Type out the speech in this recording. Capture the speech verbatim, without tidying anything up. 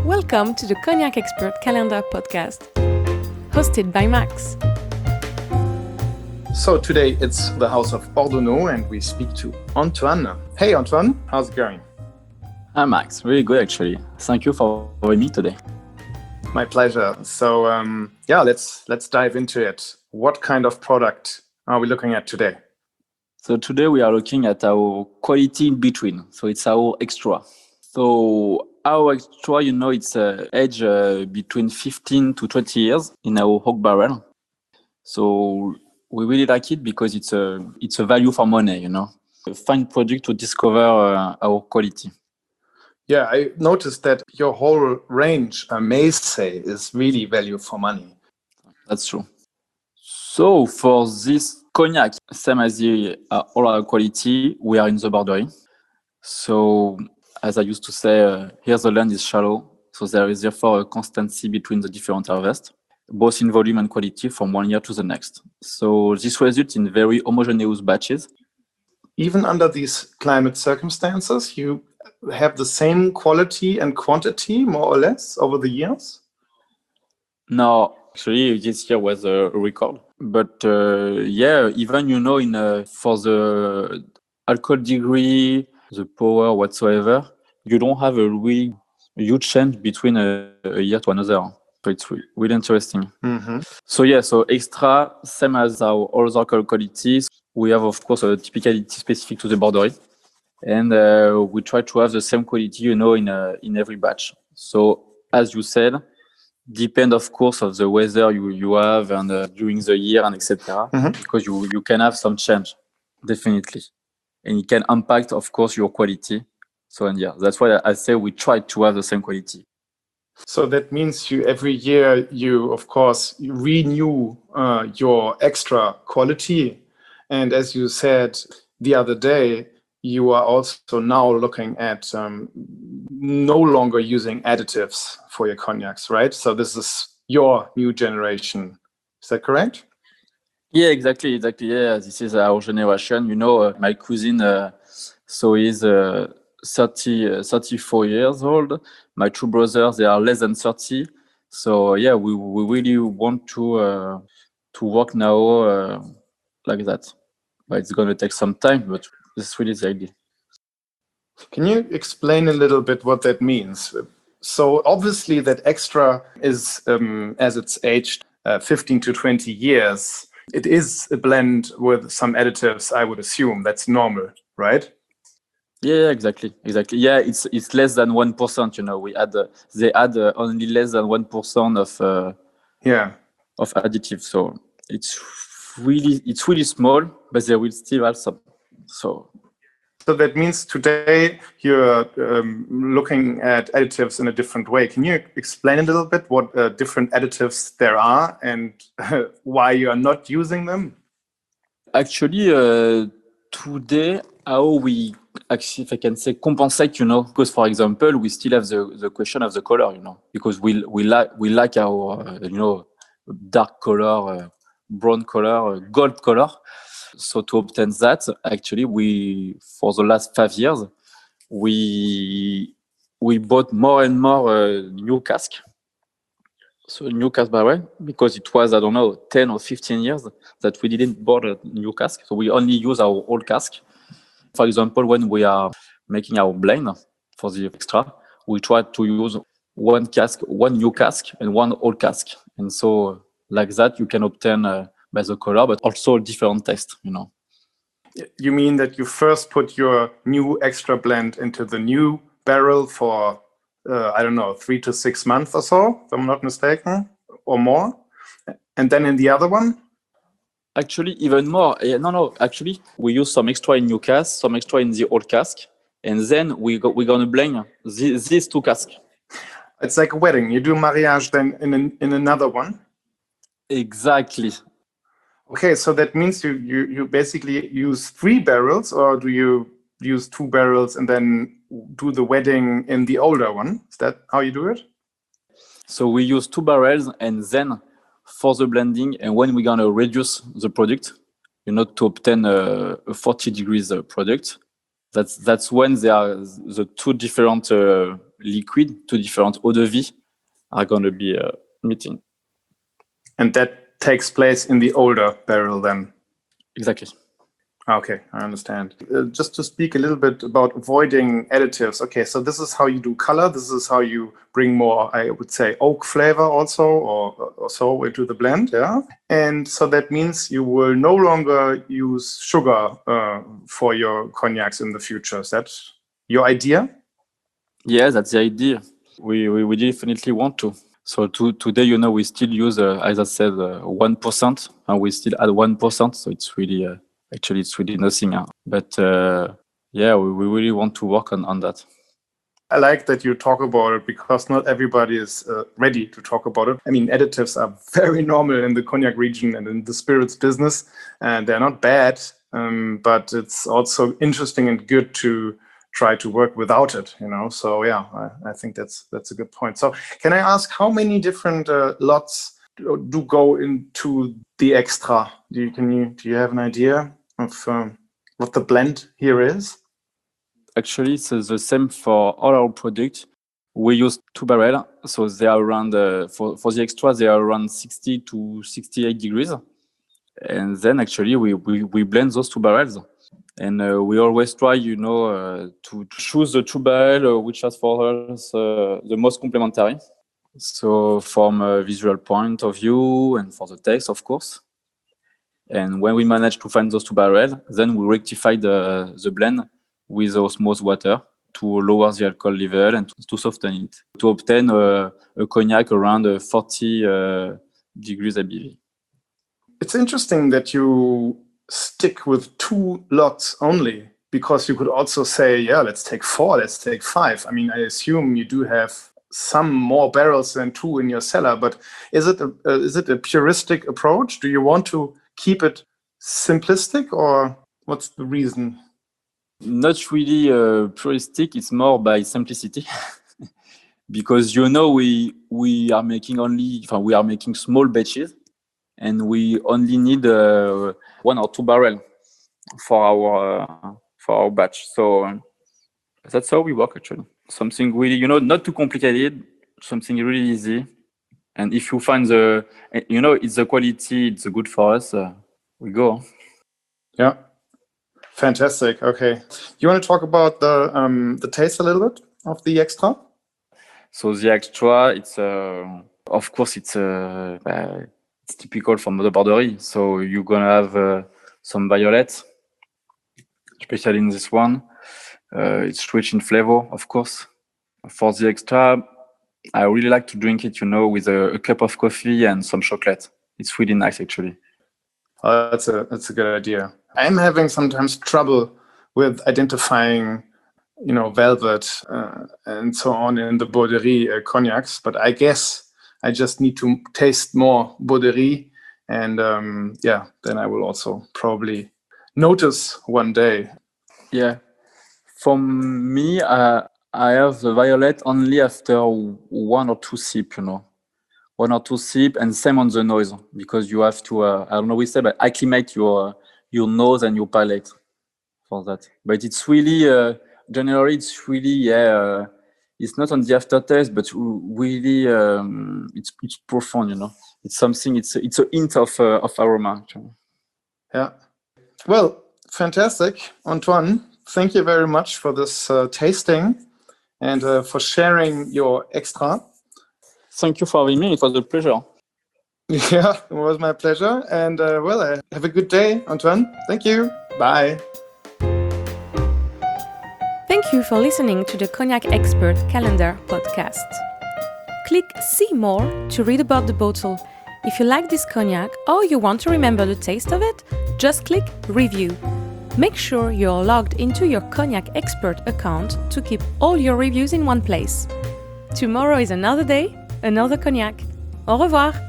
Welcome to the Cognac Expert Calendar podcast, hosted by Max. So today it's the house of Ordonaux and we speak to Antoine. Hey Antoine, how's it going? Hi Max, really good actually. Thank you for having me today. My pleasure. So um, yeah, let's let's dive into it. What kind of product are we looking at today? So today we are looking at our quality in between. So it's our extra. So our extra, you know, it's uh, age uh, between fifteen to twenty years in our oak barrel. So we really like it because it's a it's a value for money, you know, a fine product to discover uh, our quality. Yeah, I noticed that your whole range, I may say, is really value for money. That's true. So for this cognac, same as the uh, all our quality, we are in the Bordeaux. So as I used to say, uh, here the land is shallow, so there is therefore a constancy between the different harvests, both in volume and quality from one year to the next. So this results in very homogeneous batches. Even under these climate circumstances, you have the same quality and quantity, more or less, over the years? No, actually, this year was a record. But uh, yeah, even, you know, in uh, for the alcohol degree, the power whatsoever, you don't have a really huge change between a, a year to another. So it's re- really interesting. Mm-hmm. So yeah, so extra, same as our other alcohol qualities, we have, of course, a typicality specific to the Bordeaux. And uh, we try to have the same quality, you know, in uh, in every batch. So as you said, depend, of course, of the weather you, you have and uh, during the year and et cetera. Mm-hmm. Because you, you can have some change, definitely. And it can impact, of course, your quality. So, and yeah, that's why I say we try to have the same quality. So that means you every year you, of course, you renew uh, your extra quality. And as you said the other day, you are also now looking at um, no longer using additives for your cognacs, right? So this is your new generation. Is that correct? Yeah, exactly, exactly. Yeah, this is our generation. You know, uh, my cousin, uh, so he's uh, thirty, uh, thirty-four years old. My two brothers, they are less than thirty. So yeah, we we really want to uh, to work now uh, like that. But it's going to take some time, but this is really the idea. Can you explain a little bit what that means? So obviously that extra is, um, as it's aged uh, fifteen to twenty years, it is a blend with some additives, I would assume. That's normal, right? Yeah, exactly, exactly. Yeah, it's it's less than one percent. You know, we add uh, they add uh, only less than one percent of uh, yeah of additives. So it's really it's really small, but they will still have some. So. So that means today you're um, looking at additives in a different way. Can you explain a little bit what uh, different additives there are and uh, why you are not using them? Actually, uh, today, how we actually, if I can say, compensate, you know, because for example, we still have the, the question of the color, you know, because we we like we like our uh, you know dark color, uh, brown color, uh, gold color. So to obtain that, actually, we for the last five years, we we bought more and more uh, new cask. So new cask barrel, because it was, I don't know, ten or fifteen years that we didn't buy a new cask. So we only use our old cask. For example, when we are making our blend for the extra, we try to use one cask, one new cask and one old cask. And so like that, you can obtain uh, by the color, but also a different taste, you know. You mean that you first put your new extra blend into the new barrel for, uh, I don't know, three to six months or so, if I'm not mistaken, or more? And then in the other one? Actually, even more. Yeah, no, no. Actually, we use some extra in new cask, some extra in the old cask, and then we go, we're gonna blend the, these two casks. It's like a wedding. You do mariage then in an, in another one. Exactly. Okay, so that means you, you you basically use three barrels, or do you use two barrels and then do the wedding in the older one? Is that how you do it? So we use two barrels, and then for the blending, and when we're gonna reduce the product, you know, to obtain a, a forty degrees uh, product, that's that's when there are the two different uh, liquid, two different eau de vie are going to be uh, meeting. And that takes place in the older barrel then? Exactly. Okay, I understand. Uh, just to speak a little bit about avoiding additives. Okay, so this is how you do color. This is how you bring more, I would say, oak flavor also, or, or so into the blend, yeah? And so that means you will no longer use sugar uh, for your cognacs in the future. Is that your idea? Yeah, that's the idea. We we, we definitely want to. So to, today, you know, we still use, uh, as I said, uh, one percent, and we still add one percent. So it's really... Uh, Actually, it's really nothing. Huh? But uh, yeah, we, we really want to work on, on that. I like that you talk about it because not everybody is uh, ready to talk about it. I mean, additives are very normal in the cognac region and in the spirits business, and they're not bad, um, but it's also interesting and good to try to work without it, you know? So yeah, I, I think that's that's a good point. So can I ask how many different uh, lots do, do go into the extra? Do you, can you, do you have an idea of um, what the blend here is? Actually, it's uh, the same for all our products. We use two barrels, so they are around, uh, for, for the extra, they are around sixty to sixty-eight degrees. And then actually we, we, we blend those two barrels. And uh, we always try, you know, uh, to, to choose the two barrels uh, which are for us uh, the most complementary. So from a visual point of view and for the taste, of course. And when we manage to find those two barrels, then we rectify the, the blend with osmosis water to lower the alcohol level and to, to soften it, to obtain a, a cognac around uh, forty uh, degrees A B V. It's interesting that you stick with two lots only, because you could also say, yeah, let's take four, let's take five. I mean, I assume you do have some more barrels than two in your cellar, but is it a, uh, is it a puristic approach? Do you want to keep it simplistic, or what's the reason? Not really uh, puristic, it's more by simplicity. Because, you know, we we are making only, we are making small batches, and we only need uh, one or two barrels for our uh, for our batch. So um, that's how we work, actually. Something really, you know, not too complicated, something really easy. And if you find the, you know, it's the quality, it's good for us, uh, we go. Yeah. Fantastic. Okay. You want to talk about the um, the taste a little bit of the extra? So the extra, it's uh, of course it's uh, uh, it's typical from the Borderie. So you're gonna have uh, some violet, especially in this one. Uh, it's rich in flavor, of course. For the extra, I really like to drink it, you know, with a, a cup of coffee and some chocolate. It's really nice, actually. Oh, that's a that's a good idea. I'm having sometimes trouble with identifying, you know, velvet uh, and so on in the Borderie uh, cognacs, but I guess I just need to taste more Borderie, and um, yeah, then I will also probably notice one day. Yeah, for me, uh, I have the violet only after one or two sips, you know. One or two sips, and same on the nose, because you have to, uh, I don't know what we say, but acclimate your uh, your nose and your palate for that. But it's really, uh, generally, it's really, yeah, uh, it's not on the aftertaste, but really, um, it's it's profound, you know. It's something, it's it's a hint of uh, of aroma, actually. Yeah. Well, fantastic, Antoine. Thank you very much for this uh, tasting and uh, for sharing your extra. Thank you for having me. It was a pleasure. Yeah, it was my pleasure. And uh, well, uh, have a good day, Antoine. Thank you. Bye. Thank you for listening to the Cognac Expert Calendar podcast. Click See More to read about the bottle. If you like this cognac or you want to remember the taste of it, just click Review. Make sure you're logged into your Cognac Expert account to keep all your reviews in one place. Tomorrow is another day, another cognac. Au revoir!